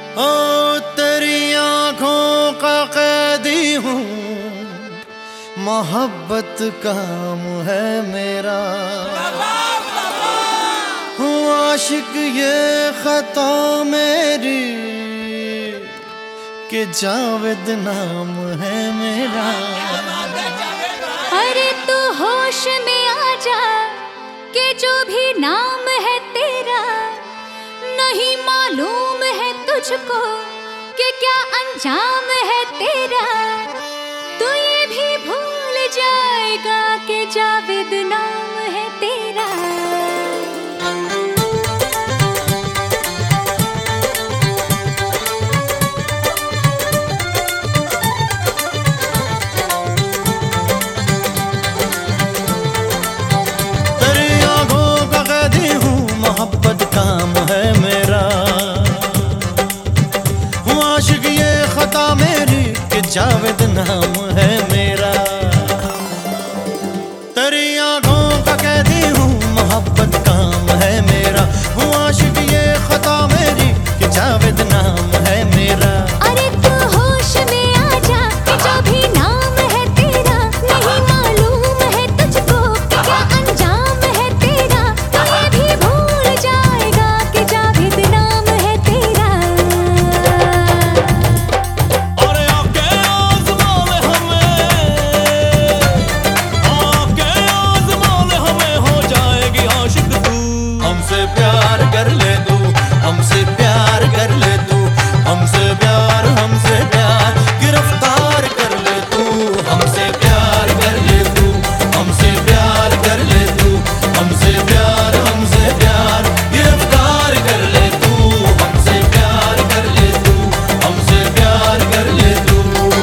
ओ तेरी आंखों का कैदी हूँ, मोहब्बत काम है मेरा। हूँ आशिक ये खता मेरी कि जावेद नाम है मेरा। अरे तू होश में आ जा कि जो भी नाम है तेरा, नहीं मालूम है तुझको कि क्या अंजाम है तेरा। तू ये भी भूल जाएगा कि जावेद नाम है तेरा। मोहब्बत काम है मेरा। हूँ आशिक ये खता मेरी कि जावेद नाम है मेरा। तेरी आंखों का कैदी हूँ, मोहब्बत काम है मेरा। हूँ आशिक ये खता मेरी कि जावेद नाम है मेरा। अरे तू होश में आ जा कि जो भी नाम है तेरा, नहीं मालूम है तुझको कि क्या अंजाम है तेरा। तू ये भी भूल जाएगा कि जावेद नाम है तेरा। अरे आके आज़मा ले हमें, आके आज़मा ले हमें, हो जाएगी आशिक तू। हमसे प्यार कर ले तू, हमसे प्यार कर ले तू, हमसे प्यार गिरफ्तार कर ले तू। हमसे प्यार कर ले तू, हमसे प्यार कर ले तू, हमसे प्यार गिरफ्तार कर ले तू। हमसे प्यार कर ले तू, हमसे प्यार कर ले तू।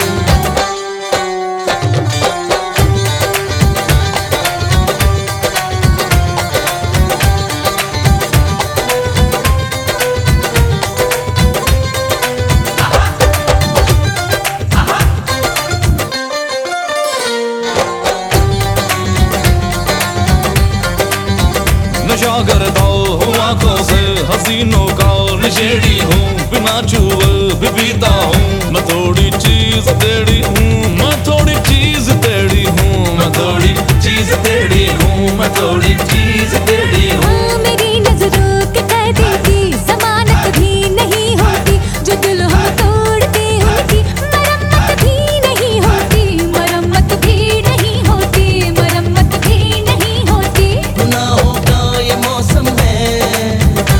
नशा करता हूँ आंखों से हसीनों का नशेड़ी हूँ, बिना छुए भी पीता हूँ। मैं थोड़ी चीज तेरी हूँ, मैं थोड़ी चीज तेरी हूँ, मैं थोड़ी चीज तेरी हूँ, मैं थोड़ी चीज तेरी हूँ। हाँ, मेरी नजरों के कैदी की जमानत भी नहीं होती। जो दिल हम तोड़ते उनकी मरम्मत भी नहीं होती, मरम्मत भी नहीं होती, मरम्मत भी नहीं होती। गुनाहों का ये मौसम है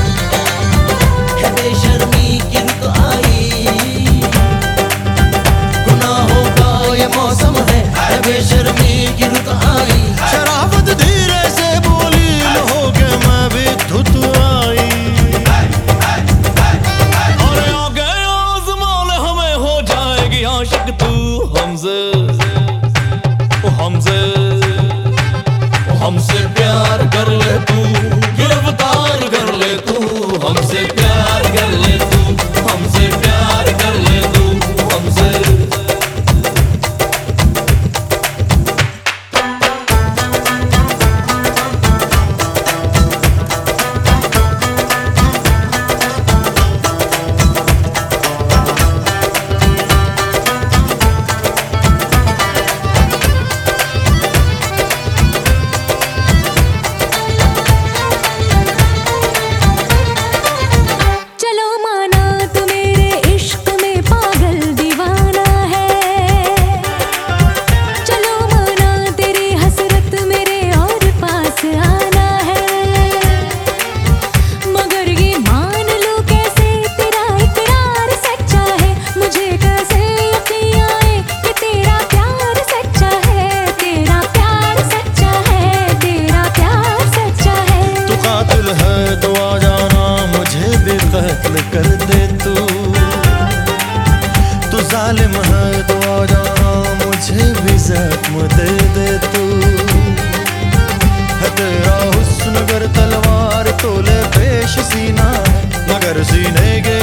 बेशर्मी की रुत आई। गुनाहों का ये मौसम है बेशर्मी की रुत आई। शराफत धीरे से बोली हो के मैं भी धुत आई। और आगे आज़मा ले हमें, हो जाएगी आशिक तू। हमसे हमसे हमसे प्यार कर ले तू, गिरफ्तार कर ले तू। हमसे प्यार कर ले तू, हमसे प्यार कर ले तू, हमसे। कत्ल कर दे तू जालिम है तो आ जाना, मुझे भी जख्म दे दे तू। है तेरा हुस्न अगर तलवार तोले पेश सीना है, मगर सीने के